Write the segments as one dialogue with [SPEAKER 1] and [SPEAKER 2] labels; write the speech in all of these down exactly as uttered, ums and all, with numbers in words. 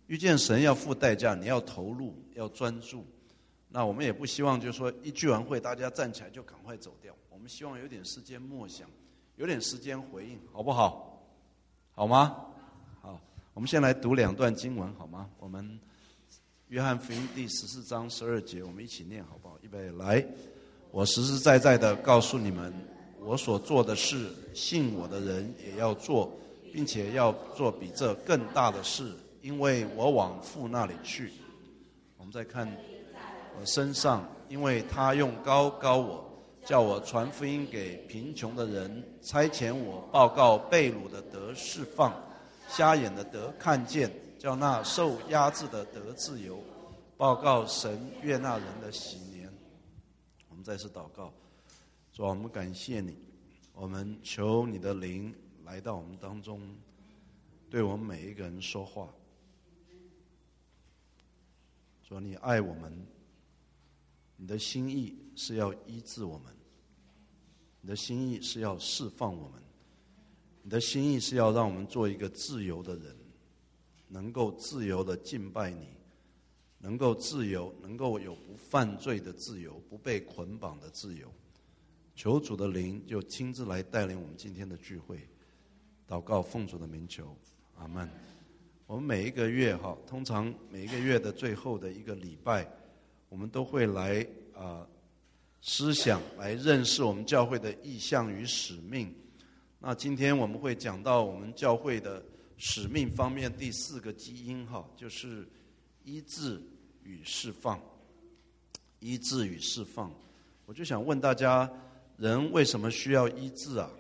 [SPEAKER 1] 遇见神要付代价，你要投入，要专注。那我们也不希望就是说一聚完会大家站起来就赶快走掉，我们希望有点时间默想，有点时间回应，好不好？好吗？好，我们先来读两段经文好吗？我们约翰福音第十四章十二节，我们一起念好不好？预备来，我实实在在的告诉你们，我所做的事，信我的人也要做，并且要做比这更大的事，因为我往父那里去。我们再看我身上，因为他用膏膏我，叫我传福音给贫穷的人，差遣我报告被掳的得释放，瞎眼的得看见，叫那受压制的得自由，报告神悦纳人的喜年。我们再次祷告，主啊，我们感谢你，我们求你的灵来到我们当中，对我们每一个人说话。主啊，你爱我们，你的心意是要医治我们，你的心意是要释放我们，你的心意是要让我们做一个自由的人，能够自由的敬拜你，能够自由，能够有不犯罪的自由，不被捆绑的自由。求主的灵就亲自来带领我们今天的聚会，祷告奉主的名求，阿们。我们每一个月哈，通常每一个月的最后的一个礼拜，我们都会来啊、呃、思想，来认识我们教会的意向与使命。那今天我们会讲到我们教会的使命方面第四个基因哈，就是医治与释放。医治与释放，我就想问大家，人为什么需要医治啊？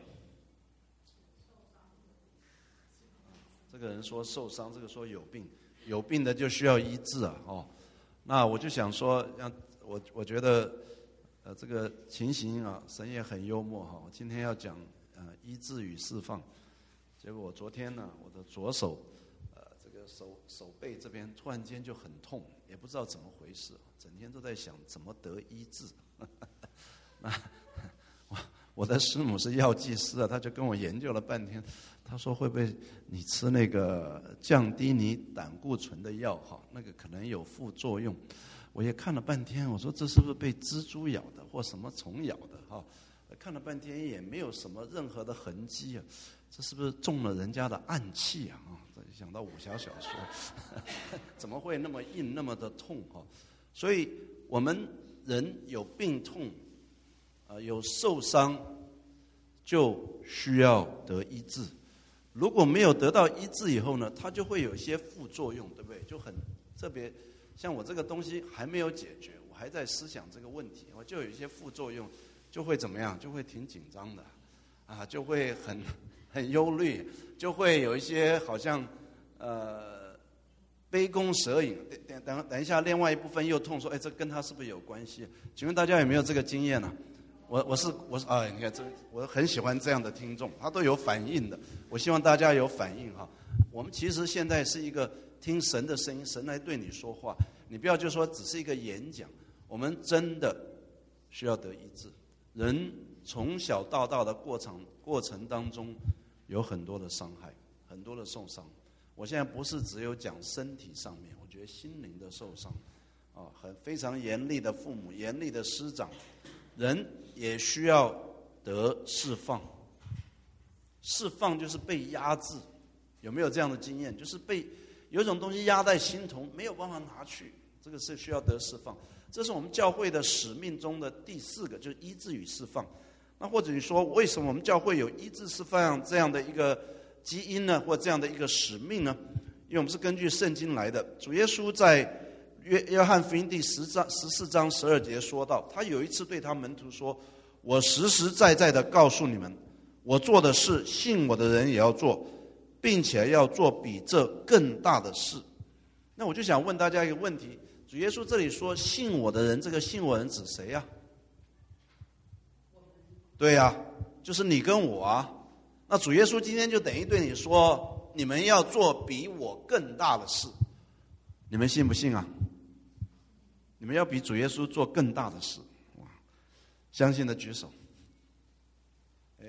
[SPEAKER 1] 这个人说受伤，这个说有病，有病的就需要医治啊！哦，那我就想说，让我我觉得，呃，这个情形啊，神也很幽默哈。我今天要讲呃医治与释放，结果我昨天呢，我的左手，呃，这个手手背这边突然间就很痛，也不知道怎么回事，整天都在想怎么得医治。那我我的师母是药剂师啊，他就跟我研究了半天。他说会不会你吃那个降低你胆固醇的药哈，那个可能有副作用。我也看了半天，我说这是不是被蜘蛛咬的或什么虫咬的哈？看了半天也没有什么任何的痕迹啊，这是不是中了人家的暗器啊？啊，想到武侠小说，怎么会那么硬那么的痛哈？所以我们人有病痛，啊，有受伤，就需要得医治。如果没有得到医治以后呢，它就会有一些副作用，对不对？就很特别，像我这个东西还没有解决，我还在思想这个问题，我就有一些副作用，就会怎么样？就会挺紧张的，啊，就会很很忧虑，就会有一些好像呃杯弓蛇影。等等等一下，另外一部分又痛，说，哎，这跟他是不是有关系？请问大家有没有这个经验呢、啊？我我是我是啊，你看这我很喜欢这样的听众，他都有反应的。我希望大家有反应哈。我们其实现在是一个听神的声音，神来对你说话，你不要就说只是一个演讲。我们真的需要得医治。人从小到大的过程过程当中，有很多的伤害，很多的受伤。我现在不是只有讲身体上面，我觉得心灵的受伤，啊，很非常严厉的父母，严厉的师长。人也需要得释放，释放就是被压制，有没有这样的经验？就是被有一种东西压在心头，没有办法拿去，这个是需要得释放。这是我们教会的使命中的第四个，就是医治与释放。那或者你说，为什么我们教会有医治释放这样的一个基因呢，或这样的一个使命呢？因为我们是根据圣经来的。主耶稣在约约翰福音第十章十四章十二节说到，他有一次对他门徒说：“我实实在在的告诉你们，我做的事，信我的人也要做，并且要做比这更大的事。”那我就想问大家一个问题：主耶稣这里说“信我的人”，这个“信我人”指谁呀、啊？对呀、啊，就是你跟我啊。那主耶稣今天就等于对你说：“你们要做比我更大的事。”你们信不信啊？你们要比主耶稣做更大的事，哇！相信的举手。哎，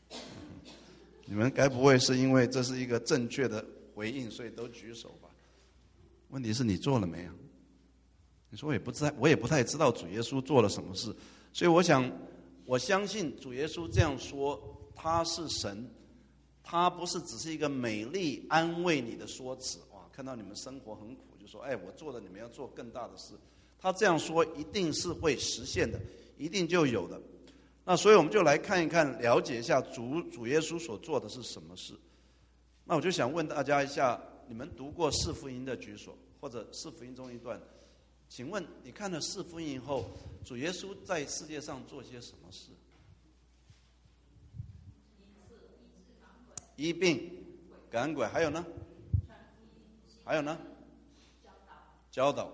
[SPEAKER 1] 你们该不会是因为这是一个正确的回应，所以都举手吧？ 问题是你做了没有？你说我也不知我也不太知道主耶稣做了什么事，所以我想，我相信主耶稣这样说，他是神，他不是只是一个美丽安慰你的说辞。哇，看到你们生活很苦，就说，哎，我做了，你们要做更大的事。他这样说一定是会实现的，一定就有的。那所以我们就来看一看，了解一下主主耶稣所做的是什么事。那我就想问大家一下，你们读过四福音的举手，或者四福音中一段，请问你看了四福音后，主耶稣在世界上做些什么事？医病、赶鬼，还有呢？还有呢？教导。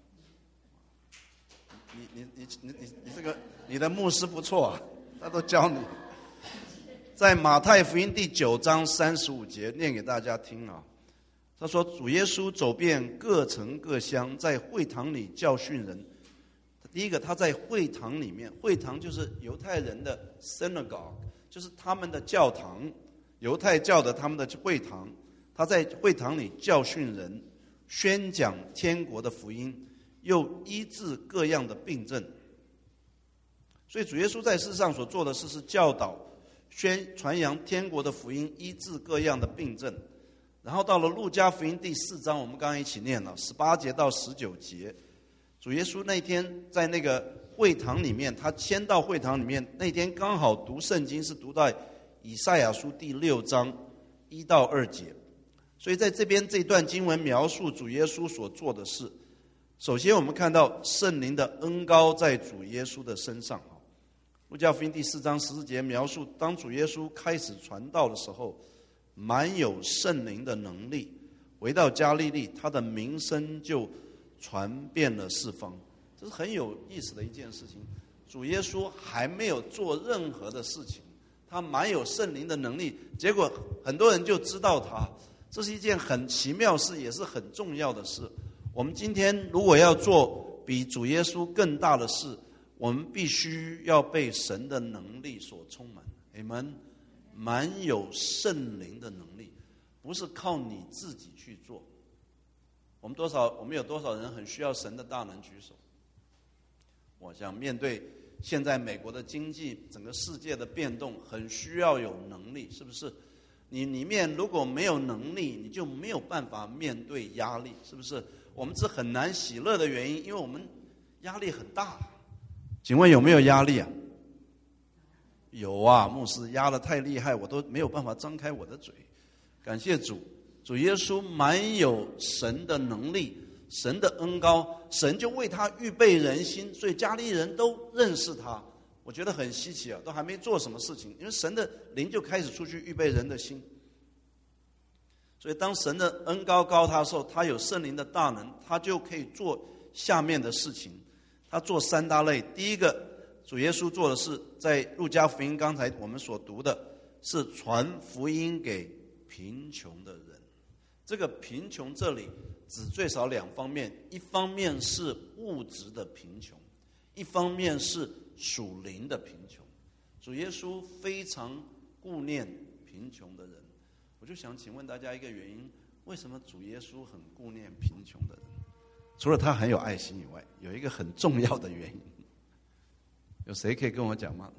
[SPEAKER 1] 你你你你你你这个你的牧师不错啊，他都教你。在马太福音第九章三十五节念给大家听啊。他说，主耶稣走遍各城各乡，在会堂里教训人。第一个，他在会堂里面，会堂就是犹太人的 synagogue， 就是他们的教堂，犹太教的他们的会堂。他在会堂里教训人，宣讲天国的福音，又医治各样的病症。所以主耶稣在世上所做的事是教导、宣传扬天国的福音，医治各样的病症。然后到了路加福音第四章，我们刚刚一起念了十八节到十九节。主耶稣那天在那个会堂里面，他先到会堂里面，那天刚好读圣经，是读到以赛亚书第六章一到二节。所以在这边这段经文描述主耶稣所做的事。首先我们看到圣灵的恩膏在主耶稣的身上。路加福音第四章十四节描述，当主耶稣开始传道的时候，满有圣灵的能力，回到加利利，他的名声就传遍了四方。这是很有意思的一件事情。主耶稣还没有做任何的事情，他满有圣灵的能力，结果很多人就知道他。这是一件很奇妙的事，也是很重要的事。我们今天如果要做比主耶稣更大的事，我们必须要被神的能力所充满。Amen。满有圣灵的能力，不是靠你自己去做。我们多少，我们有多少人很需要神的大能？举手。我想面对现在美国的经济，整个世界的变动，很需要有能力，是不是？你里面如果没有能力，你就没有办法面对压力，是不是？我们是很难喜乐的原因，因为我们压力很大。请问有没有压力啊？有啊，牧师压得太厉害，我都没有办法张开我的嘴。感谢主，主耶稣满有神的能力，神的恩膏，神就为他预备人心，所以加利人都认识他。我觉得很稀奇啊，都还没做什么事情，因为神的灵就开始出去预备人的心。所以当神的恩膏膏他的时候，他有圣灵的大能，他就可以做下面的事情。他做三大类。第一个，主耶稣做的是，在路加福音刚才我们所读的，是传福音给贫穷的人。这个贫穷这里指最少两方面，一方面是物质的贫穷，一方面是属灵的贫穷。主耶稣非常顾念贫穷的人。我就想请问大家一个原因，为什么主耶稣很顾念贫穷的人？除了他很有爱心以外，有一个很重要的原因，有谁可以跟我讲吗？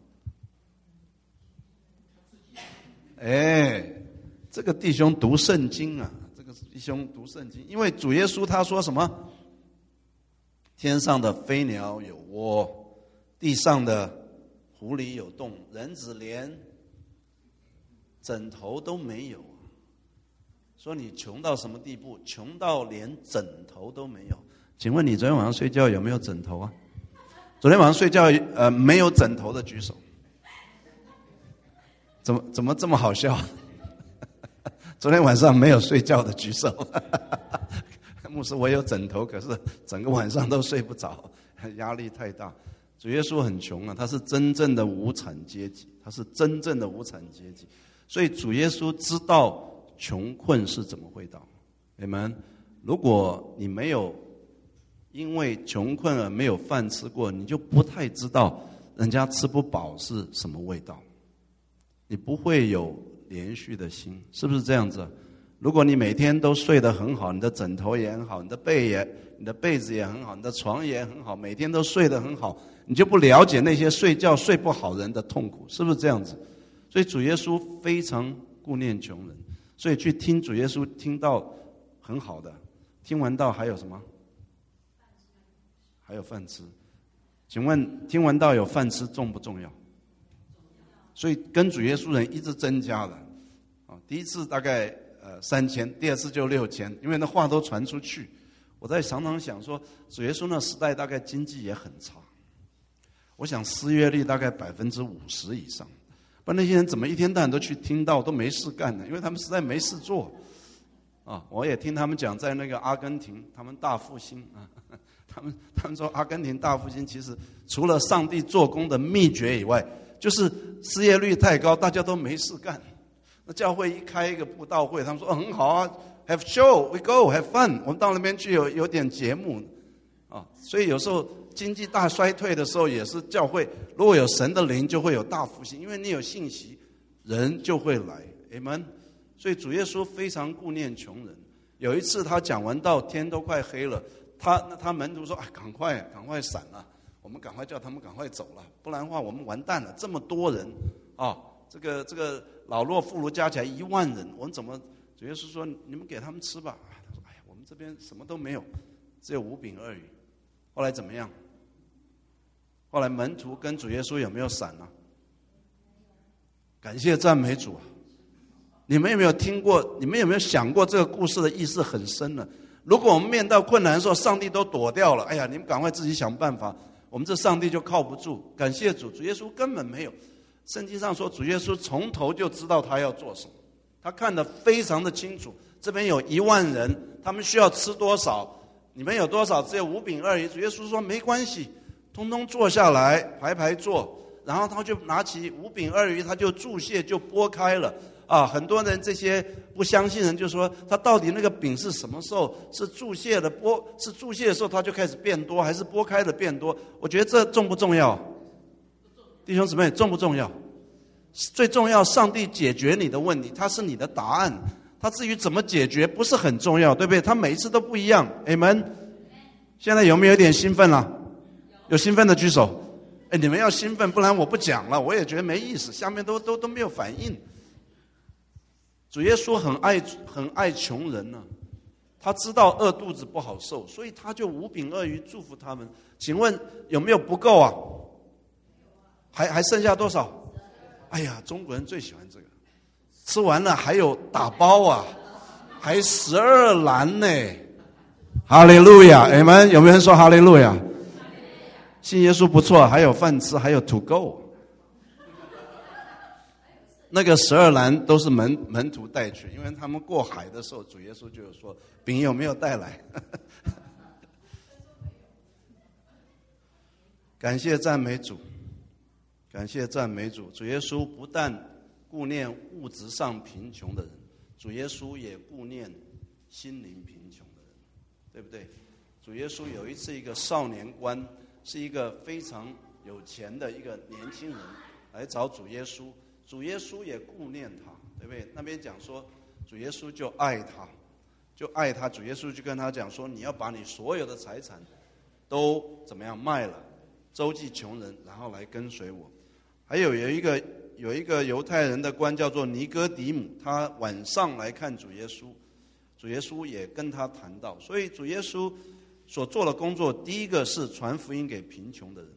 [SPEAKER 1] 哎，这个弟兄读圣经啊，这个弟兄读圣经，因为主耶稣他说什么？天上的飞鸟有窝，地上的狐狸有洞，人子连枕头都没有。说你穷到什么地步？穷到连枕头都没有。请问你昨天晚上睡觉有没有枕头啊？昨天晚上睡觉呃没有枕头的举手。怎么怎么这么好笑？昨天晚上没有睡觉的举手。牧师，我有枕头，可是整个晚上都睡不着，压力太大。主耶稣很穷啊，他是真正的无产阶级，他是真正的无产阶级，所以主耶稣知道穷困是怎么会到。你们，如果你没有因为穷困而没有饭吃过，你就不太知道人家吃不饱是什么味道，你不会有连续的心，是不是这样子？ 如果你每天都睡得很好，你的枕头也很好，你的被也你的被子也很好，你的床也很好，每天都睡得很好，你就不了解那些睡觉睡不好人的痛苦，是不是这样子？所以主耶稣非常顾念穷人，所以去听主耶稣听到很好的，听完道还有什么？还有饭吃。请问听完道有饭吃重不重要？所以跟主耶稣人一直增加的。第一次大概呃三千，第二次就六千，因为那话都传出去。我在常常想说，主耶稣那时代大概经济也很差，我想失业率大概百分之五十以上。不然那些人怎么一天到晚都去听道，都没事干呢？因为他们实在没事做啊！我也听他们讲，在那个阿根廷，他们大复兴啊，他们他们说阿根廷大复兴其实除了上帝做工的秘诀以外，就是失业率太高，大家都没事干。那教会一开一个布道会，他们说哦很好啊 ，have show we go have fun， 我们到那边去有有点节目啊。所以有时候经济大衰退的时候，也是教会如果有神的灵，就会有大复兴，因为你有信息，人就会来 ，amen。所以主耶稣非常顾念穷人。有一次他讲完道，天都快黑了，他他门徒说：“哎，赶快赶快闪了，我们赶快叫他们赶快走了，不然的话我们完蛋了。这么多人啊，这个这个老弱妇孺加起来一万人，我们怎么？”主耶稣说：“你们给他们吃吧。”他说：“哎呀，我们这边什么都没有，只有五饼二鱼。”后来怎么样？后来门徒跟主耶稣有没有闪啊？感谢赞美主啊！你们有没有听过？你们有没有想过这个故事的意思很深呢？如果我们面到困难的时候，上帝都躲掉了，哎呀，你们赶快自己想办法，我们这上帝就靠不住。感谢主，主耶稣根本没有。圣经上说，主耶稣从头就知道他要做什么，他看得非常的清楚。这边有一万人，他们需要吃多少？你们有多少？只有五饼二鱼。主耶稣说没关系，通通坐下来，排排坐。然后他就拿起五饼二鱼，他就注谢，就拨开了。啊，很多人这些不相信人就说，他到底那个饼是什么时候？是注谢的拨，是注谢的时候他就开始变多，还是拨开的变多？我觉得这重不重要？弟兄姊妹，重不重要？最重要，上帝解决你的问题，他是你的答案。他至于怎么解决，不是很重要，对不对？他每一次都不一样。Amen。现在有没有点兴奋了？有兴奋的举手。哎，你们要兴奋，不然我不讲了，我也觉得没意思。下面都都都没有反应。主耶稣很爱很爱穷人呢、啊，他知道饿肚子不好受，所以他就五饼二鱼祝福他们。请问有没有不够啊？还还剩下多少？哎呀，中国人最喜欢这个，吃完了还有打包啊，还十二篮呢。哈利路亚，你们有没有人说哈利路亚？信耶稣不错，还有饭吃，还有 to go。那个十二篮都是门门徒带去，因为他们过海的时候，主耶稣就有说饼有没有带来？感谢赞美主，感谢赞美主。主耶稣不但顾念物质上贫穷的人，主耶稣也顾念心灵贫穷的人，对不对？主耶稣有一次，一个少年官是一个非常有钱的一个年轻人来找主耶稣。主耶稣也顾念他，对不对？那边讲说，主耶稣就爱他，就爱他。主耶稣就跟他讲说，你要把你所有的财产都怎么样卖了，周济穷人，然后来跟随我。还有有一个有一个犹太人的官叫做尼哥底母，他晚上来看主耶稣，主耶稣也跟他谈到。所以主耶稣所做的工作，第一个是传福音给贫穷的人。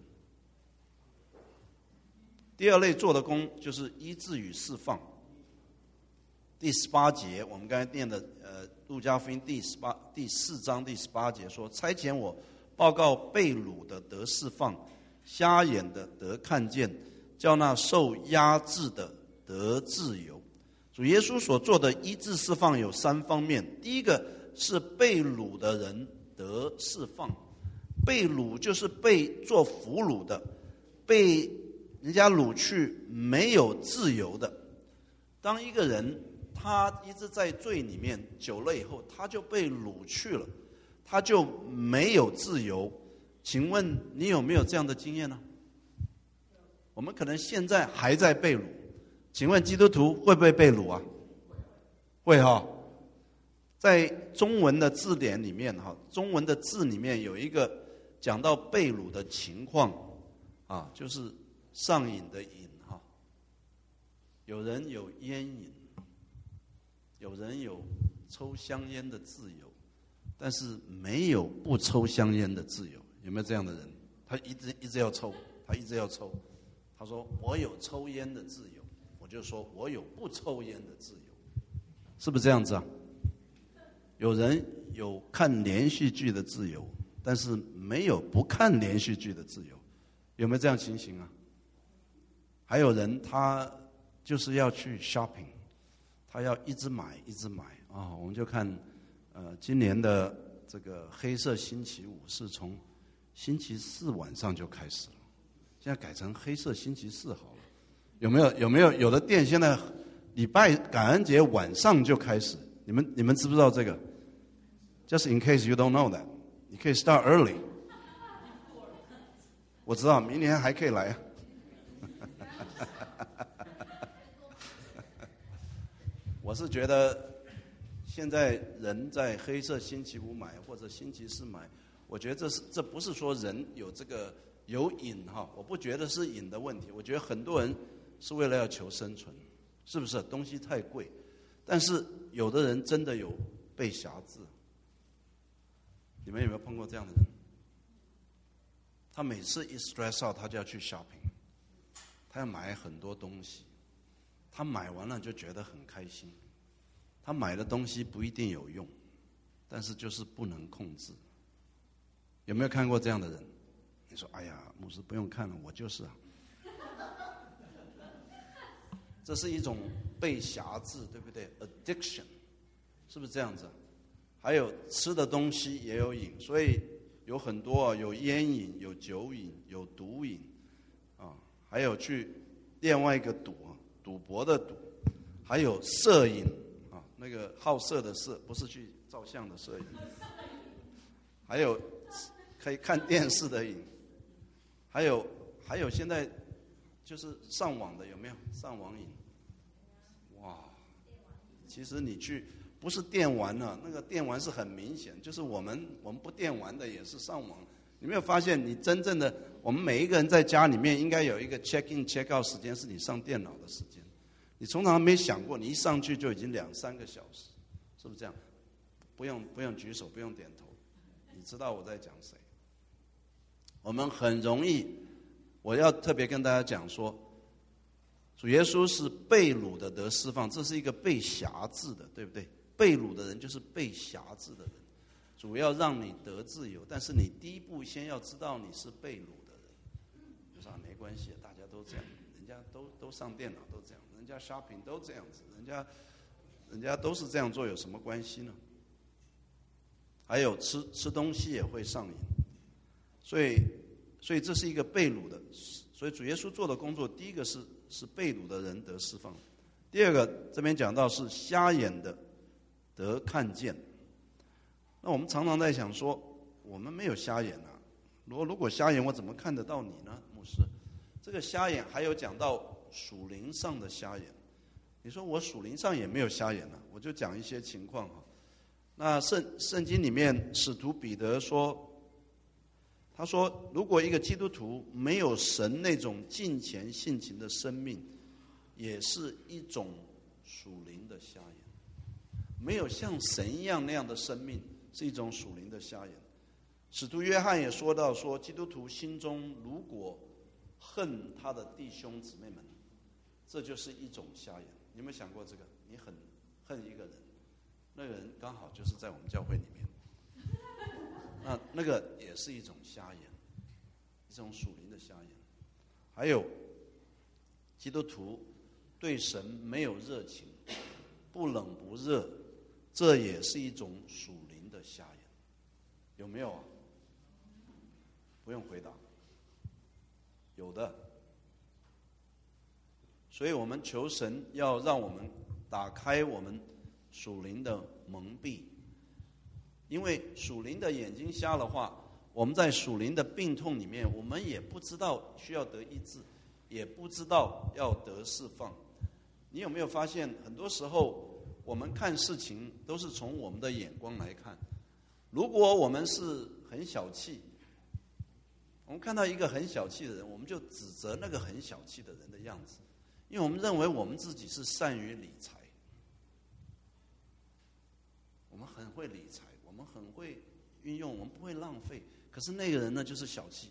[SPEAKER 1] 第二类做的工就是医治与释放。第十八节，我们刚才念的呃，路加福音第十八第四章第十八节说：“差遣我报告被掳的得释放，瞎眼的得看见，叫那受压制的得自由。”主耶稣所做的医治释放有三方面，第一个是被掳的人得释放，被掳就是被做俘虏的，被人家掳去没有自由的。当一个人他一直在罪里面久了以后，他就被掳去了，他就没有自由。请问你有没有这样的经验呢？我们可能现在还在被掳，请问基督徒会不会被掳啊？会哈、哦。 在中文的字典里面哈，中文的字里面有一个讲到被掳的情况啊，就是上瘾的瘾哈。有人有烟瘾，有人有抽香烟的自由，但是没有不抽香烟的自由。有没有这样的人？他一直一直要抽，他一直要抽。他说我有抽烟的自由，我就说我有不抽烟的自由，是不是这样子啊？有人有看连续剧的自由，但是没有不看连续剧的自由，有没有这样情形啊？还有人他就是要去 shopping， 他要一直买一直买啊、哦！我们就看，呃，今年的这个黑色星期五是从星期四晚上就开始了，现在改成黑色星期四好了。有没有？有没有？有的店现在礼拜感恩节晚上就开始。你们你们知不知道这个 ？Just in case you don't know that， 你可以 start early。我知道明年还可以来啊。我是觉得现在人在黑色星期五买或者星期四买，我觉得这是这不是说人有这个有瘾哈，我不觉得是瘾的问题。我觉得很多人是为了要求生存，是不是？东西太贵，但是有的人真的有被辖制。你们有没有碰过这样的人？他每次一 stress out， 他就要去 shopping， 他要买很多东西，他买完了就觉得很开心。他买的东西不一定有用，但是就是不能控制。有没有看过这样的人？你说：“哎呀，牧师不用看了，我就是啊。”这是一种被辖制，对不对 ？addiction， 是不是这样子？还有吃的东西也有瘾，所以有很多有烟瘾、有酒瘾、有毒瘾，啊，还有去另外一个赌，赌博的赌，还有摄影啊，那个好色的色，不是去照相的摄影，还有可以看电视的瘾，还有还有现在就是上网的，有没有上网瘾？哇，其实你去。不是电玩啊，那个电玩是很明显，就是我们我们不电玩的也是上网。你没有发现，你真正的我们每一个人在家里面应该有一个 check in check out 时间，是你上电脑的时间。你通常没想过，你一上去就已经两三个小时，是不是这样？不用不用举手，不用点头，你知道我在讲谁？我们很容易，我要特别跟大家讲说。主耶稣是被掳的得释放，这是一个被辖制的，对不对？被掳的人就是被辖制的人，主要让你得自由，但是你第一步先要知道你是被掳的人。就说没关系，大家都这样，人家都都上电脑都这样，人家 shopping 都这样子，人家人家都是这样做，有什么关系呢？还有吃吃东西也会上瘾，所以所以这是一个被掳的，所以主耶稣做的工作，第一个是。是被掳的人得释放，第二个这边讲到是瞎眼的得看见。那我们常常在想说，我们没有瞎眼啊，如果如果瞎眼，我怎么看得到你呢，牧师？这个瞎眼还有讲到属灵上的瞎眼。你说我属灵上也没有瞎眼啊，我就讲一些情况哈。那圣圣经里面，使徒彼得说。他说：“如果一个基督徒没有神那种敬虔性情的生命，也是一种属灵的瞎眼。没有像神一样那样的生命，是一种属灵的瞎眼。”使徒约翰也说到说，基督徒心中如果恨他的弟兄姊妹们，这就是一种瞎眼。你有没有想过这个？你很恨一个人，那个人刚好就是在我们教会里面。那那个也是一种瞎眼，一种属灵的瞎眼。还有，基督徒对神没有热情，不冷不热，这也是一种属灵的瞎眼。有没有啊？不用回答。有的。所以我们求神要让我们打开我们属灵的蒙蔽。因为属灵的眼睛瞎的话，我们在属灵的病痛里面，我们也不知道需要得医治，也不知道要得释放。你有没有发现，很多时候我们看事情都是从我们的眼光来看。如果我们是很小气，我们看到一个很小气的人，我们就指责那个很小气的人的样子，因为我们认为我们自己是善于理财，我们很会理财，我们很会运用，我们不会浪费。可是那个人呢，就是小气。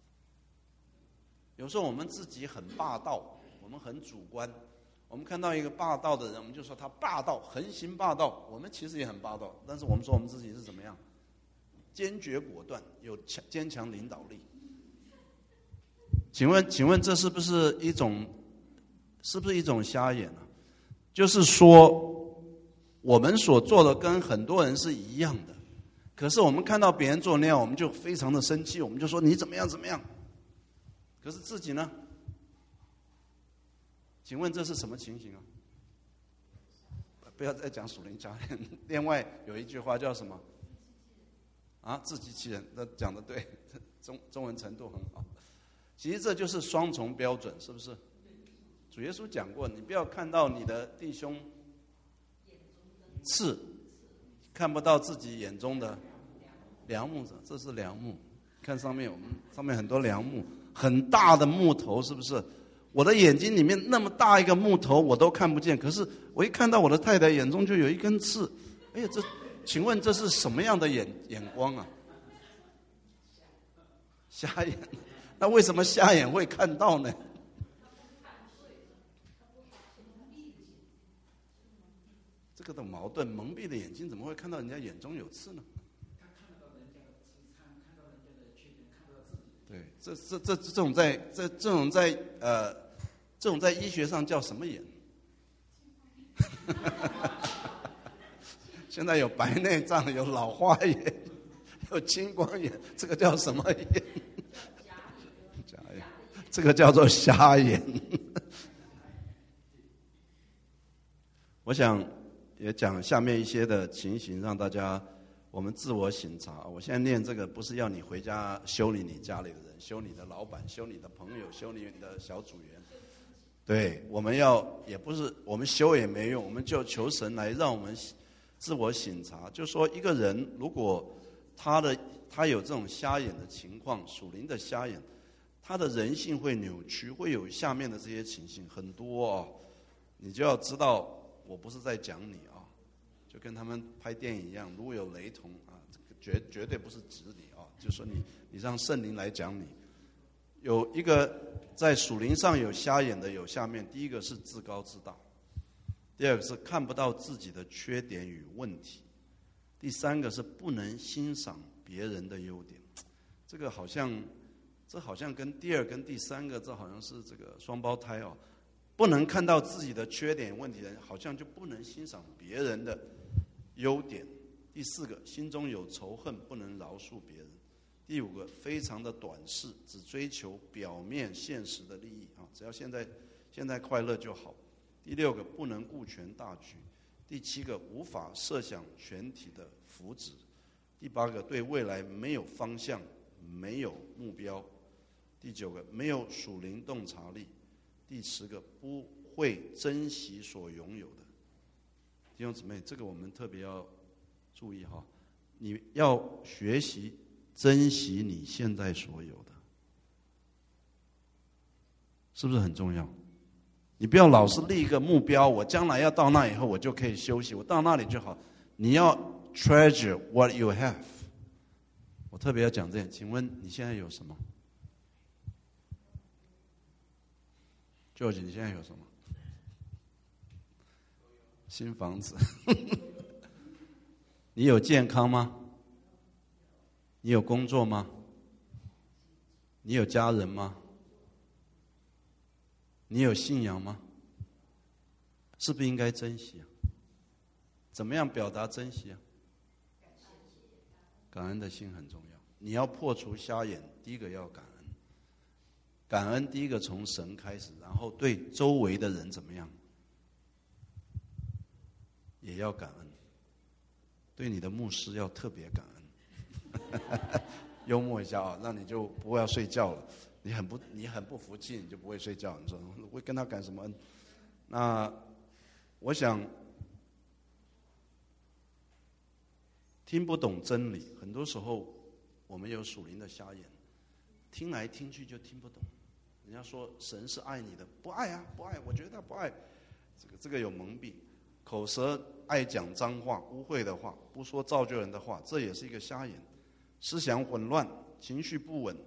[SPEAKER 1] 有时候我们自己很霸道，我们很主观，我们看到一个霸道的人，我们就说他霸道，横行霸道。我们其实也很霸道，但是我们说我们自己是怎么样？坚决果断，有强坚强领导力。请问，请问这是不是一种，是不是一种瞎眼啊？就是说，我们所做的跟很多人是一样的，可是我们看到别人做那样，我们就非常的生气，我们就说你怎么样怎么样。可是自己呢？请问这是什么情形啊？不要再讲属灵家人。另外有一句话叫什么？啊，自欺欺人。那讲得对，中中文程度很好。其实这就是双重标准，是不是？主耶稣讲过，你不要看到你的弟兄刺，看不到自己眼中的梁木。这是梁木，看上面，我们上面很多梁木，很大的木头，是不是？我的眼睛里面那么大一个木头我都看不见，可是我一看到我的太太眼中就有一根刺，哎呀，这请问这是什么样的眼眼光啊？瞎眼。那为什么瞎眼会看到呢？这个的矛盾，蒙蔽的眼睛怎么会看到人家眼中有刺呢？对，这这这这种在这这种在呃这种在医学上叫什么眼？现在有白内障，有老花眼，有青光眼，这个叫什么眼？瞎眼，这个叫做瞎眼。我想也讲下面一些的情形，让大家我们自我省察。我现在念这个不是要你回家修理你家里的人，修你的老板，修你的朋友，修你的小组员。对，我们要也不是我们修也没用，我们就求神来让我们自我省察。就说一个人如果他的他有这种瞎眼的情况，属灵的瞎眼，他的人性会扭曲，会有下面的这些情形很多哦。你就要知道，我不是在讲你啊，就跟他们拍电影一样，如果有雷同啊，这个绝绝对不是指你啊，就说你你让圣灵来讲你。有一个在属灵上有瞎眼的，有下面第一个是自高自大，第二个是看不到自己的缺点与问题，第三个是不能欣赏别人的优点。这个好像这好像跟第二跟第三个这好像是这个双胞胎哦。不能看到自己的缺点问题的人，好像就不能欣赏别人的优点。第四个，心中有仇恨，不能饶恕别人。第五个，非常的短视，只追求表面现实的利益啊，只要现在现在快乐就好。第六个，不能顾全大局。第七个，无法设想全体的福祉。第八个，对未来没有方向，没有目标。第九个，没有属灵洞察力。第十个，不会珍惜所拥有的。弟兄姊妹，这个我们特别要注意哈，你要学习珍惜你现在所有的，是不是很重要？你不要老是立一个目标，我将来要到那以后我就可以休息，我到那里就好。你要 treasure what you have。我特别要讲这点，请问你现在有什么？George， 你现在有什么？新房子。你有健康吗？你有工作吗？你有家人吗？你有信仰吗？是不是应该珍惜啊？怎么样表达珍惜啊？感恩的心很重要。你要破除瞎眼，第一个要感恩。感恩第一个从神开始，然后对周围的人怎么样，也要感恩。对你的牧师要特别感恩。幽默一下啊，让你就不会要睡觉了。你很不你很不服气，你就不会睡觉。你说会跟他感什么恩？那我想听不懂真理。很多时候我们有属灵的瞎眼，听来听去就听不懂。人家说神是爱你的，不爱啊，不爱，我觉得他不爱。这个这个有蒙蔽，口舌爱讲脏话、污秽的话，不说造就人的话，这也是一个瞎眼。思想混乱，情绪不稳，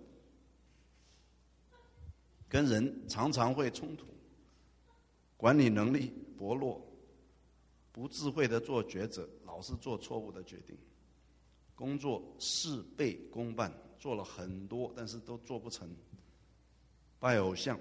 [SPEAKER 1] 跟人常常会冲突，管理能力薄弱，不智慧的做抉择，老是做错误的决定，工作事倍功半，做了很多，但是都做不成。拜偶像，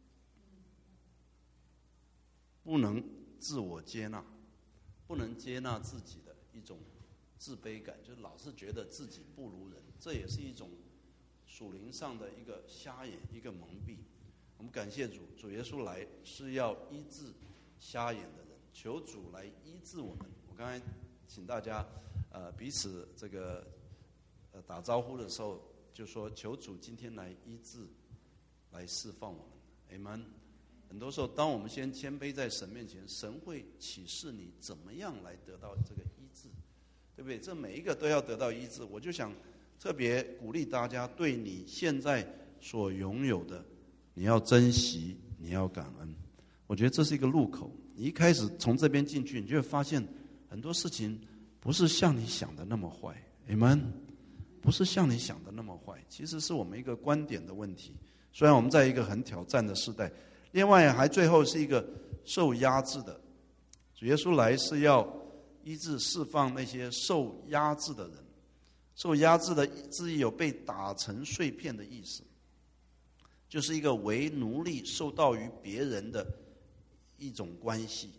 [SPEAKER 1] 不能自我接纳，不能接纳自己的一种自卑感，就是老是觉得自己不如人，这也是一种属灵上的一个瞎眼，一个蒙蔽。我们感谢主，主耶稣来是要医治瞎眼的人，求主来医治我们。我刚才请大家呃彼此这个呃打招呼的时候，就说求主今天来医治。来释放我们 ，Amen。很多时候，当我们先谦卑在神面前，神会启示你怎么样来得到这个医治，对不对？这每一个都要得到医治。我就想特别鼓励大家，对你现在所拥有的，你要珍惜，你要感恩。我觉得这是一个路口。你一开始从这边进去，你就会发现很多事情不是像你想的那么坏 ，Amen。不是像你想的那么坏，其实是我们一个观点的问题。虽然我们在一个很挑战的时代，另外还最后是一个受压制的。主耶稣来是要医治释放那些受压制的人。受压制的字义有被打成碎片的意思，就是一个为奴隶受到于别人的一种关系。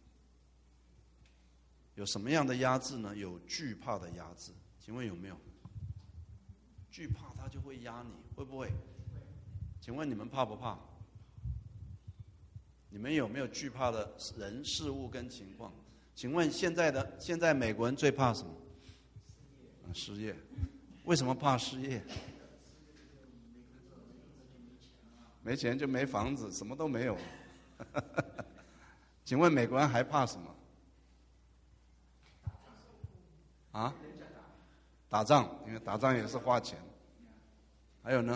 [SPEAKER 1] 有什么样的压制呢？有惧怕的压制，请问有没有？惧怕他就会压你，会不会？请问你们怕不怕？你们有没有惧怕的人、事物跟情况？请问现在的现在美国人最怕什么？失业。为什么怕失业？没钱就没房子，什么都没有。请问美国人还怕什么？啊？打仗，因为打仗也是花钱。还有呢？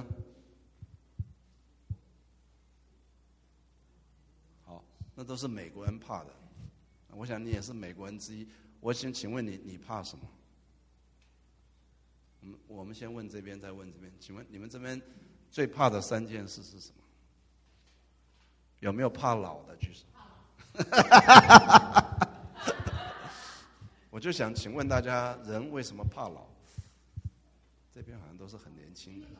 [SPEAKER 1] 那都是美国人怕的，我想你也是美国人之一。我想请问你，你怕什么？我们我们先问这边，再问这边。请问你们这边最怕的三件事是什么？有没有怕老的举手？我就想请问大家，人为什么怕老？这边好像都是很年轻的。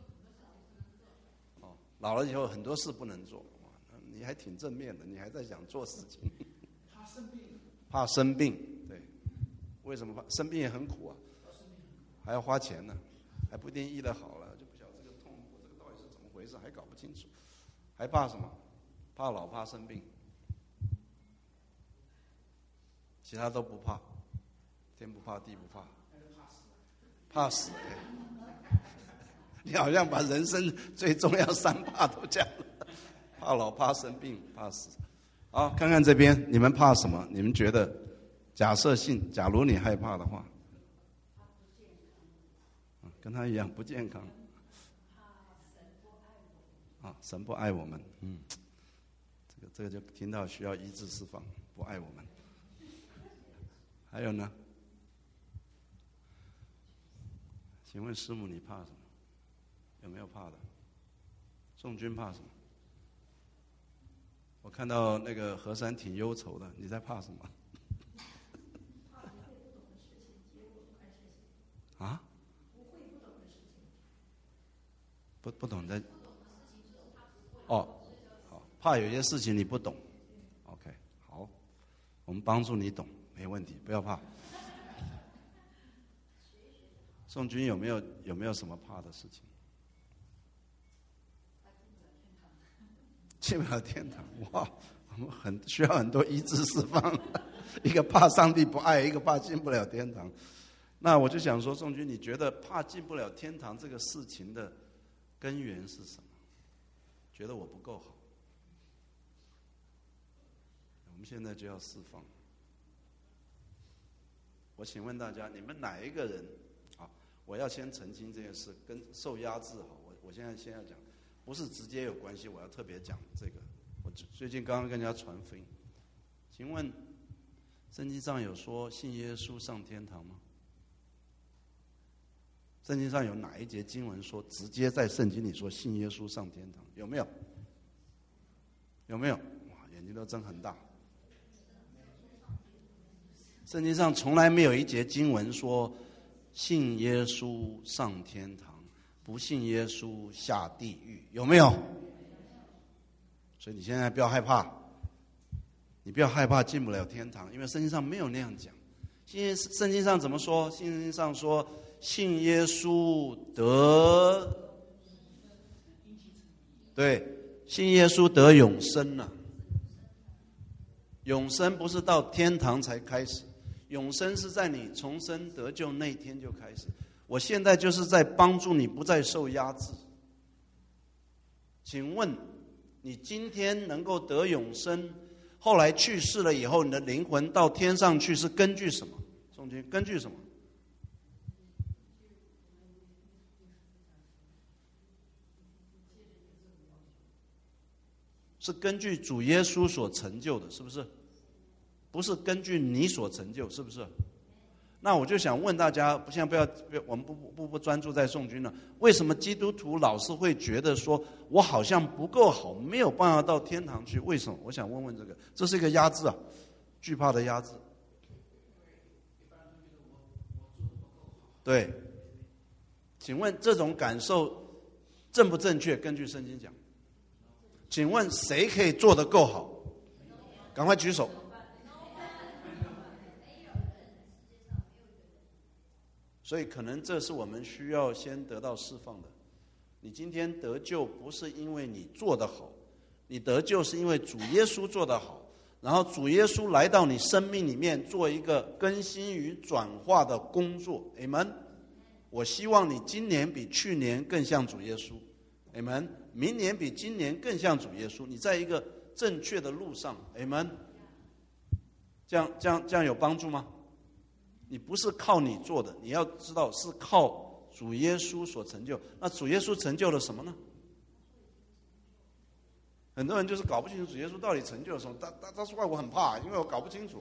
[SPEAKER 1] 哦，老了以后很多事不能做。你还挺正面的，你还在想做事情。怕生病，怕生病，对，为什么怕？生病也很苦啊，还要花钱呢，还不一定医得好了，就不晓得这个痛苦，这个到底是怎么回事，还搞不清楚。还怕什么？怕老，怕生病，其他都不怕，天不怕地不怕，怕死。你好像把人生最重要三怕都讲了。怕老、怕生病、怕死。好，看看这边，你们怕什么？你们觉得，假设性，假如你害怕的话，跟他一样不健康。啊，神不爱我们，嗯，这个这个就听到需要医治释放，不爱我们。还有呢？请问师母，你怕什么？有没有怕的？宋军怕什么？我看到那个何山挺忧愁的，你在怕什么？啊？不不懂的。哦，好，怕有些事情你不懂。OK， 好，我们帮助你懂，没问题，不要怕。宋军有没有有没有什么怕的事情？进不了天堂，哇！我们很需要很多医治释放，一个怕上帝不爱，一个怕进不了天堂。那我就想说，宋军，你觉得怕进不了天堂这个事情的根源是什么？觉得我不够好。我们现在就要释放。 我请问大家，你们哪一个人？啊，我要先澄清这件事，跟受压制哈，我我现在先要讲，不是直接有关系，我要特别讲这个。我最近刚刚跟人家传福音，请问圣经上有说信耶稣上天堂吗？圣经上有哪一节经文说直接在圣经里说信耶稣上天堂？有没有？有没有？哇，眼睛都睁很大。圣经上从来没有一节经文说信耶稣上天堂，不信耶稣下地狱，有没有？所以你现在不要害怕，你不要害怕进不了天堂，因为圣经上没有那样讲。信圣经上怎么说？圣经上说信耶稣得，对，信耶稣得永生啊。永生不是到天堂才开始，永生是在你重生得救那天就开始。我现在就是在帮助你不再受压制。请问你今天能够得永生，后来去世了以后，你的灵魂到天上去是根据什么？中间根据什么？是根据主耶稣所成就的，是不是？不是根据你所成就，是不是？那我就想问大家，现在不要，我们不不不专注在诵经了。为什么基督徒老是会觉得说，我好像不够好，没有办法到天堂去？为什么？我想问问这个，这是一个压制啊，惧怕的压制。对，请问这种感受正不正确？根据圣经讲，请问谁可以做得够好？赶快举手。所以可能这是我们需要先得到释放的。你今天得救不是因为你做得好，你得救是因为主耶稣做得好，然后主耶稣来到你生命里面做一个更新与转化的工作。 Amen。 我希望你今年比去年更像主耶稣。 Amen。 明年比今年更像主耶稣，你在一个正确的路上。 Amen。 这样这样这样有帮助吗？你不是靠你做的，你要知道是靠主耶稣所成就。那主耶稣成就了什么呢？很多人就是搞不清楚主耶稣到底成就了什么。他他他说话我很怕，因为我搞不清楚。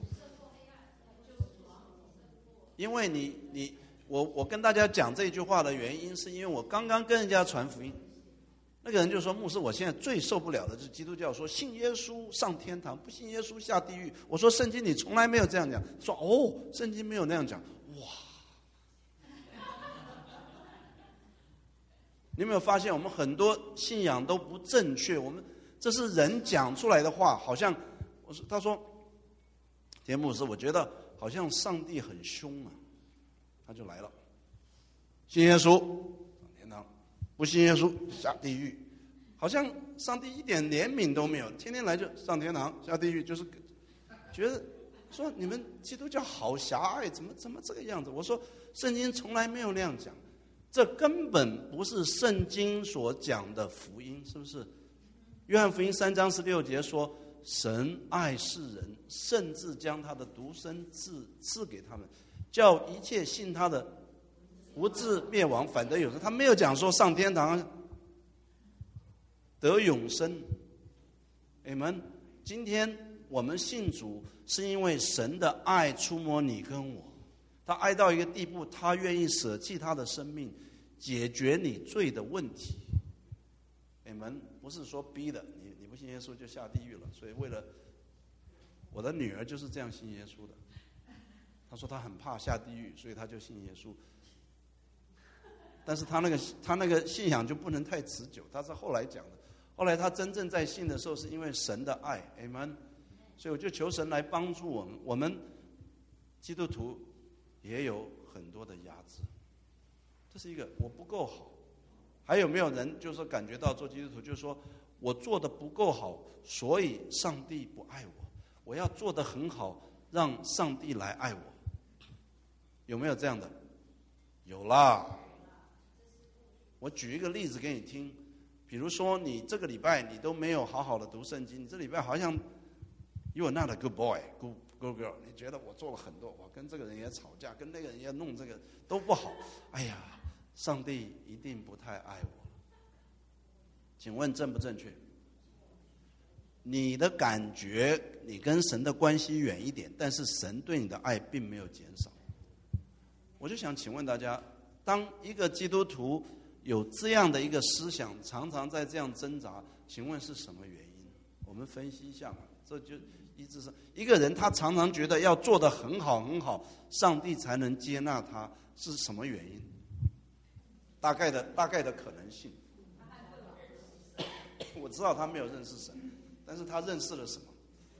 [SPEAKER 1] 因为你你我我跟大家讲这句话的原因，是因为我刚刚跟人家传福音，那个人就说：牧师，我现在最受不了的就是基督教说信耶稣上天堂，不信耶稣下地狱。我说圣经里从来没有这样讲。说哦，圣经没有那样讲。哇！你有没有发现我们很多信仰都不正确？我们这是人讲出来的话，好像我说他说，田牧师，我觉得好像上帝很凶啊，他就来了，信耶稣上天堂，不信耶稣下地狱。好像上帝一点怜悯都没有，天天来就上天堂下地狱，就是觉得说你们基督教好狭隘，怎么怎么这个样子？我说圣经从来没有那样讲，这根本不是圣经所讲的福音，是不是？约翰福音三章十六节说，神爱世人，甚至将他的独生子赐给他们，叫一切信他的不至灭亡，反得永生。他没有讲说上天堂得永生。Amen。今天我们信主是因为神的爱触摸你跟我，他爱到一个地步，他愿意舍弃他的生命解决你罪的问题。Amen。不是说逼的，你你不信耶稣就下地狱了。所以为了我的女儿就是这样信耶稣的，她说她很怕下地狱，所以她就信耶稣。但是她那个她那个信仰就不能太持久，她是后来讲的。后来她真正在信的时候，是因为神的爱。 Amen。 所以我就求神来帮助我们。我们基督徒也有很多的压制，这是一个我不够好。还有没有人就是说感觉到做基督徒就是说我做的不够好，所以上帝不爱我，我要做得很好，让上帝来爱我？有没有这样的？有啦。我举一个例子给你听，比如说你这个礼拜你都没有好好的读圣经，你这礼拜好像 You are not a good boy, good good girl。你觉得我做了很多，我跟这个人也吵架，跟那个人也弄这个都不好。哎呀，上帝一定不太爱我。请问正不正确？你的感觉，你跟神的关系远一点，但是神对你的爱并没有减少。我就想请问大家，当一个基督徒有这样的一个思想，常常在这样挣扎，请问是什么原因？我们分析一下嘛。这就一直是一个人，他常常觉得要做得很好很好，上帝才能接纳他，是什么原因？大概的大概的可能性。我知道他没有认识神，但是他认识了什么？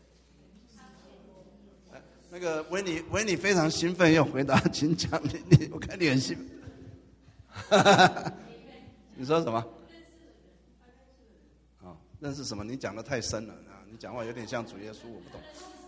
[SPEAKER 1] 哎，那个维尼维尼非常兴奋要回答，请讲。你你我看你很兴奋。你说什么？啊、哦，认识什么？你讲的太深了啊！你讲话有点像主耶稣，我不懂。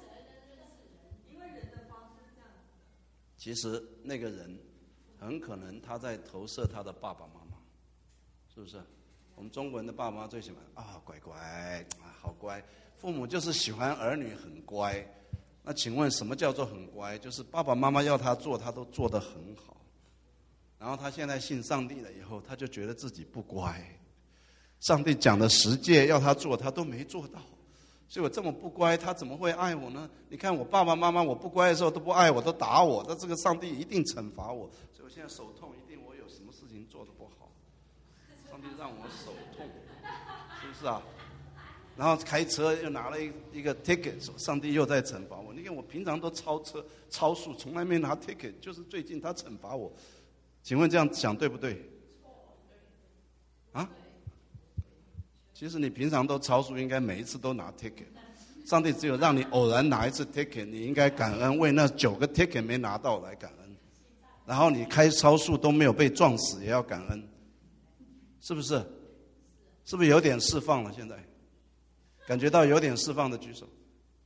[SPEAKER 1] 其实那个人很可能他在投射他的爸爸妈妈，是不是？我们中国人的爸爸妈妈最喜欢啊，乖乖啊，好乖。父母就是喜欢儿女很乖。那请问什么叫做很乖？就是爸爸妈妈要他做，他都做得很好。然后他现在信上帝了以后，他就觉得自己不乖。上帝讲的十诫要他做，他都没做到。所以我这么不乖，他怎么会爱我呢？你看我爸爸妈妈，我不乖的时候都不爱我，都打我，那这个上帝一定惩罚我。所以我现在手痛，一定我有什么事情做得不好，上帝让我手痛，是不是啊？然后开车又拿了一一个 ticket， 说上帝又在惩罚我。你看我平常都超车超速，从来没拿 ticket， 就是最近他惩罚我。请问这样想对不对？啊？其实你平常都超速，应该每一次都拿 ticket。上帝只有让你偶然拿一次 ticket， 你应该感恩，为那九个 ticket 没拿到来感恩。然后你开超速都没有被撞死，也要感恩，是不是？是不是有点释放了？现在感觉到有点释放的举手。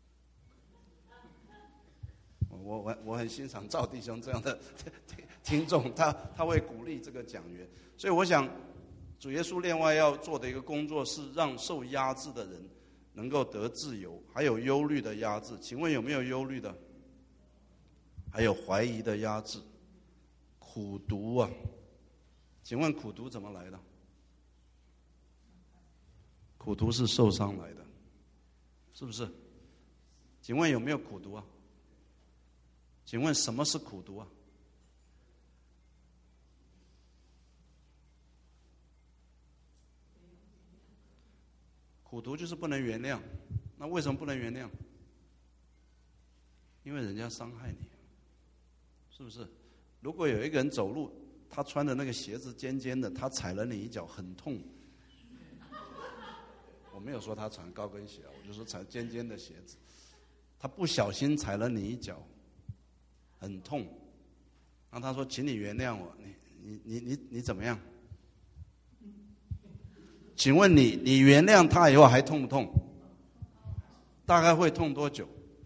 [SPEAKER 1] 我我我很欣赏赵弟兄这样的听众，他他会鼓励这个讲员，所以我想。主耶稣另外要做的一个工作是让受压制的人能够得自由，还有忧虑的压制。请问有没有忧虑的？还有怀疑的压制，苦毒啊！请问苦毒怎么来的？苦毒是受伤来的，是不是？请问有没有苦毒啊？请问什么是苦毒啊？苦毒就是不能原谅，那为什么不能原谅？因为人家伤害你，是不是？如果有一个人走路，他穿的那个鞋子尖尖的，他踩了你一脚，很痛。我没有说他穿高跟鞋，我就说踩尖尖的鞋子，他不小心踩了你一脚，很痛。然后他说：“请你原谅我。”你你你你你怎么样？请问你，你原谅他以后还痛不痛？大概会痛多久？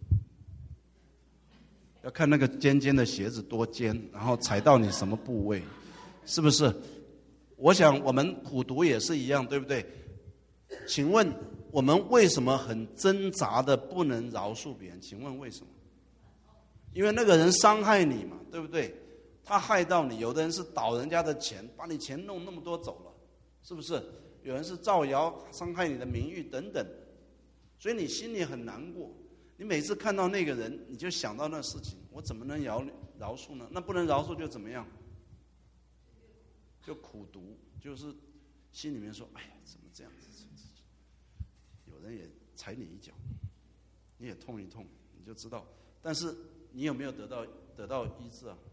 [SPEAKER 1] 要看那个尖尖的鞋子多尖，然后踩到你什么部位，是不是？我想我们苦毒也是一样，对不对？请问我们为什么很挣扎的不能饶恕别人？请问为什么？因为那个人伤害你嘛，对不对？他害到你，有的人是倒人家的钱，把你钱弄那么多走了，是不是？有人是造谣伤害你的名誉等等，所以你心里很难过。你每次看到那个人，你就想到那事情，我怎么能饶饶恕呢？那不能饶恕就怎么样？就苦毒，就是心里面说：“哎呀，怎么这样子？有人也踩你一脚，你也痛一痛，你就知道。但是你有没有得到得到医治啊？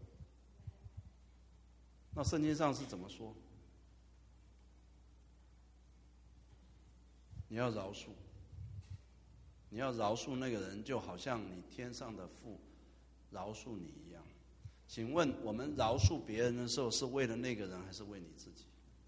[SPEAKER 1] 那圣经上是怎么说？你要饶恕，你要饶恕那个人，就好像你天上的父饶恕你一样。请问我们饶恕别人的时候，是为了那个人，还是为你自己？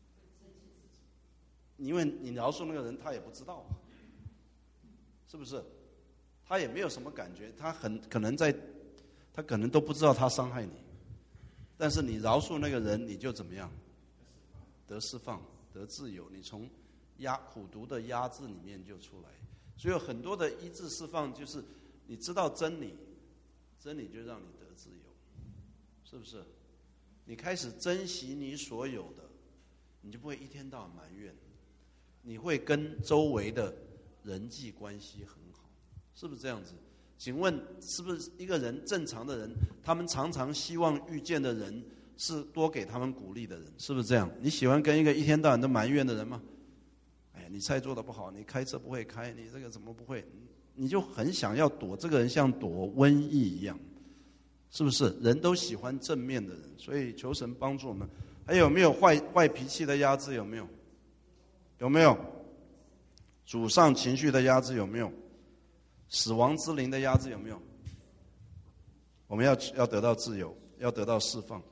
[SPEAKER 1] 因为你饶恕那个人，他也不知道，是不是？他也没有什么感觉，他很可能在，他可能都不知道他伤害你。但是你饶恕那个人，你就怎么样？得释放，得自由，你从压苦毒的压制里面就出来。 所以有很多的医治释放，就是你知道真理，真理就让你得自由，是不是？你开始珍惜你所有的，你就不会一天到晚埋怨，你会跟周围的人际关系很好，是不是这样子？请问是不是一个人正常的人，他们常常希望遇见的人是多给他们鼓励的人，是不是这样？你喜欢跟一个一天到晚都埋怨的人吗？哎呀，你菜做得不好，你开车不会开，你这个怎么不会？你就很想要躲这个人，像躲瘟疫一样，是不是？人都喜欢正面的人，所以求神帮助我们。还有没有坏坏脾气的压制？有没有？有没有？祖上情绪的压制有没有？死亡之灵的压制有没有？我们要要得到自由，要得到释放。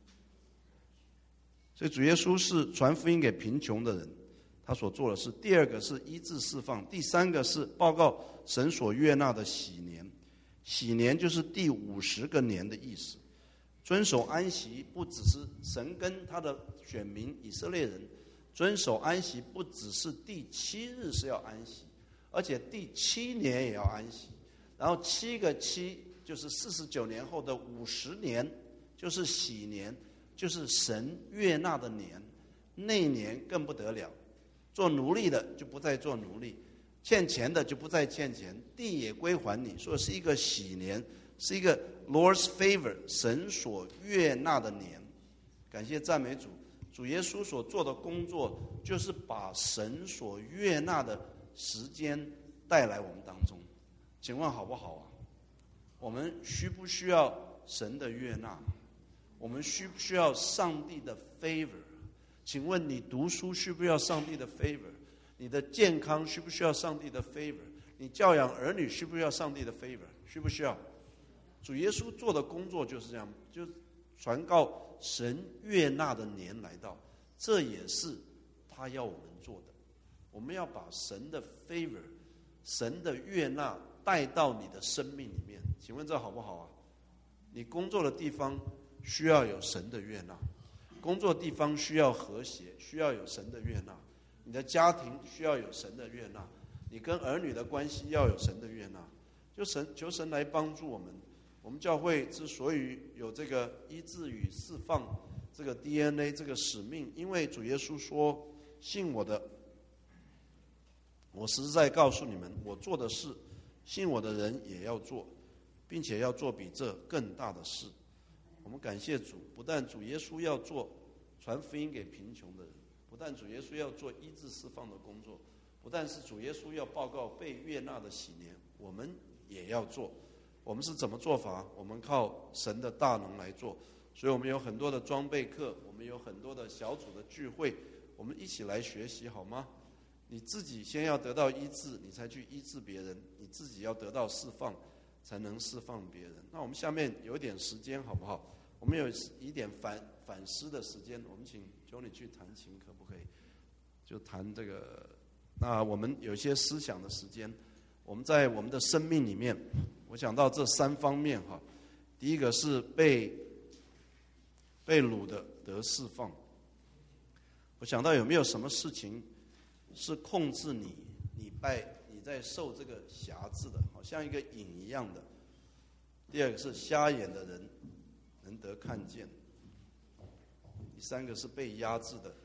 [SPEAKER 1] 所以主耶稣是传福音给贫穷的人，他所做的事。第二个是医治释放，第三个是报告神所悦纳的喜年。喜年就是第五十个年的意思。遵守安息不只是神跟他的选民以色列人遵守安息，不只是第七日是要安息，而且第七年也要安息。然后七个七就是四十九年后的五十年，就是喜年，就是神悦纳的年。那年更不得了，做奴隶的就不再做奴隶，欠钱的就不再欠钱，地也归还你。所以是一个喜年，是一个 Lord's favor， 神所悦纳的年。感谢赞美主，主耶稣所做的工作就是把神所悦纳的时间带来我们当中。请问好不好啊？我们需不需要神的悦纳？我们需不需要上帝的 favor？ 请问你读书需不需要上帝的 favor？ 你的健康需不需要上帝的 favor？ 你教养儿女需不需要上帝的 favor？ 需不需要？主耶稣做的工作就是这样，就是传告神悦纳的年来到，这也是他要我们做的。我们要把神的 favor， 神的悦纳带到你的生命里面。请问这好不好啊？你工作的地方需要有神的悦纳，工作地方需要和谐，需要有神的悦纳。你的家庭需要有神的悦纳，你跟儿女的关系要有神的悦纳。就神求神来帮助我们。我们教会之所以有这个医治与释放这个 D N A 这个使命，因为主耶稣说，信我的，我实在告诉你们，我做的事，信我的人也要做，并且要做比这更大的事。我们感谢主，不但主耶稣要做传福音给贫穷的人，不但主耶稣要做医治释放的工作，不但是主耶稣要报告被悦纳的喜年，我们也要做。我们是怎么做法？我们靠神的大能来做。所以我们有很多的装备课，我们有很多的小组的聚会，我们一起来学习好吗？你自己先要得到医治，你才去医治别人，你自己要得到释放，才能释放别人。那我们下面有点时间好不好？我们有一点反反思的时间，我们请 Johnny 去弹琴可不可以？就弹这个。那我们有一些思想的时间，我们在我们的生命里面，我讲到这三方面哈。第一个是被被掳的得释放。我想到有没有什么事情是控制你，你在你在受这个辖制的，好像一个瘾一样的。第二个是瞎眼的人能得看见。第三个是被压制的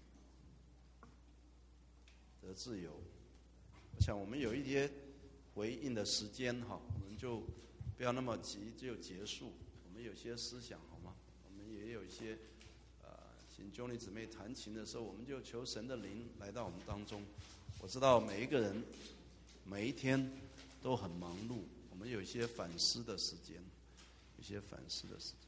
[SPEAKER 1] 得自由。我想我们有一些回应的时间哈，我们就不要那么急就结束。我们有些思想好吗？我们也有一些呃，请 Johnny 姊妹弹琴的时候，我们就求神的灵来到我们当中。我知道每一个人每一天都很忙碌，我们有一些反思的时间，有一些反思的时间。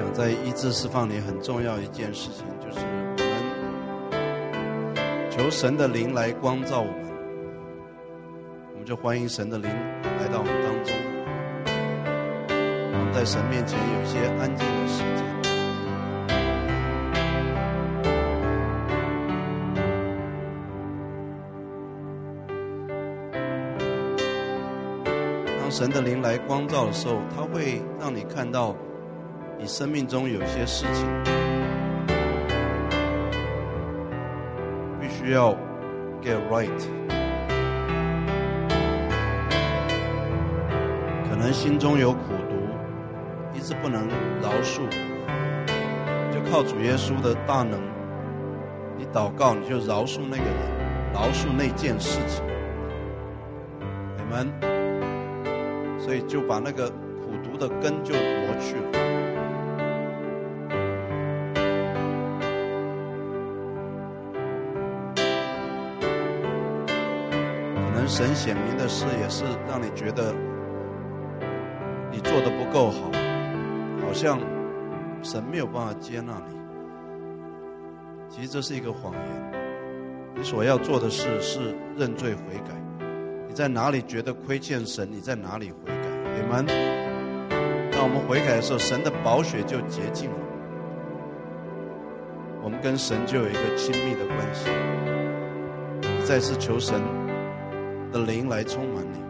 [SPEAKER 1] 想在医治释放里很重要一件事情，就是我们求神的灵来光照我们，我们就欢迎神的灵来到我们当中，我们在神面前有一些安静的时间。当神的灵来光照的时候，他会让你看到你生命中有一些事情必须要 get right， 可能心中有苦毒，一直不能饶恕，就靠主耶稣的大能，你祷告你就饶恕那个人，饶恕那件事情。你们，所以就把那个苦毒的根就挪去了。神显明的事也是让你觉得你做得不够好，好像神没有办法接纳你。其实这是一个谎言，你所要做的事是认罪悔改。你在哪里觉得亏欠神，你在哪里悔改。你们当我们悔改的时候，神的宝血就洁净了，我们跟神就有一个亲密的关系。你再次求神的灵来充满你。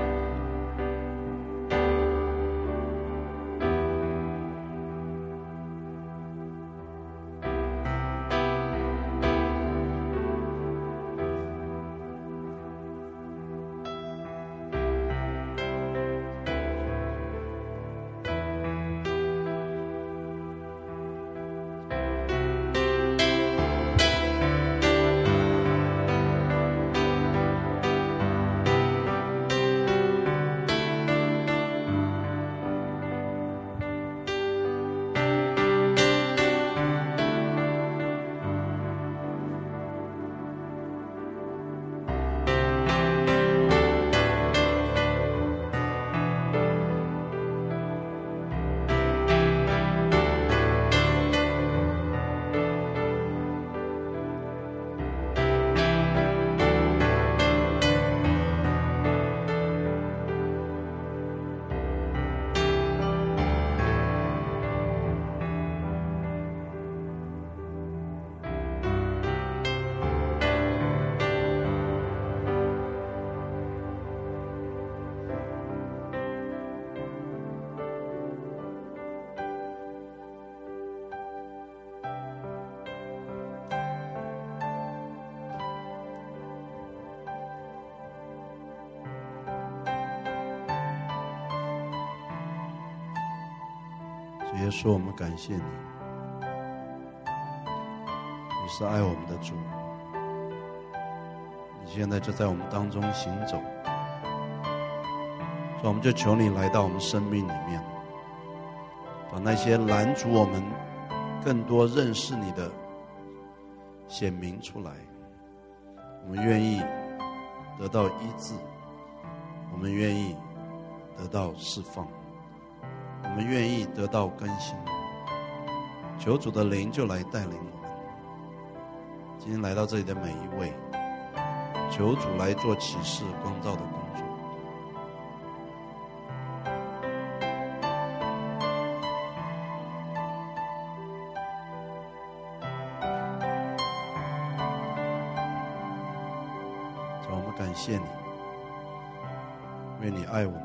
[SPEAKER 1] 耶稣，我们感谢你，你是爱我们的主，你现在就在我们当中行走，所以我们就求你来到我们生命里面，把那些拦阻我们更多认识你的显明出来。我们愿意得到医治，我们愿意得到释放，我们愿意得到更新。求主的灵就来带领我们。今天来到这里的每一位，求主来做启示光照的工作。主，我们感谢你，因为你爱我们。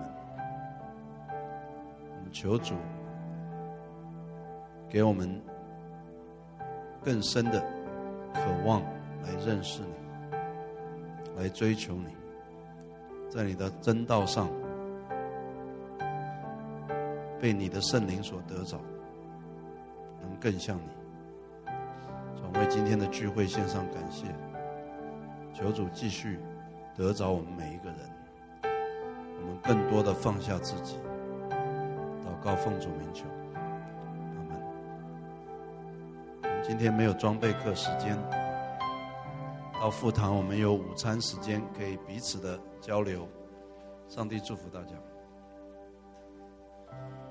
[SPEAKER 1] 求主给我们更深的渴望来认识你，来追求你，在你的真道上被你的圣灵所得着，能更像你。总为今天的聚会献上感谢，求主继续得着我们每一个人，我们更多的放下自己，祷告奉主名求，阿们。我们今天没有装备课时间，到副堂我们有午餐时间，可以彼此的交流。上帝祝福大家。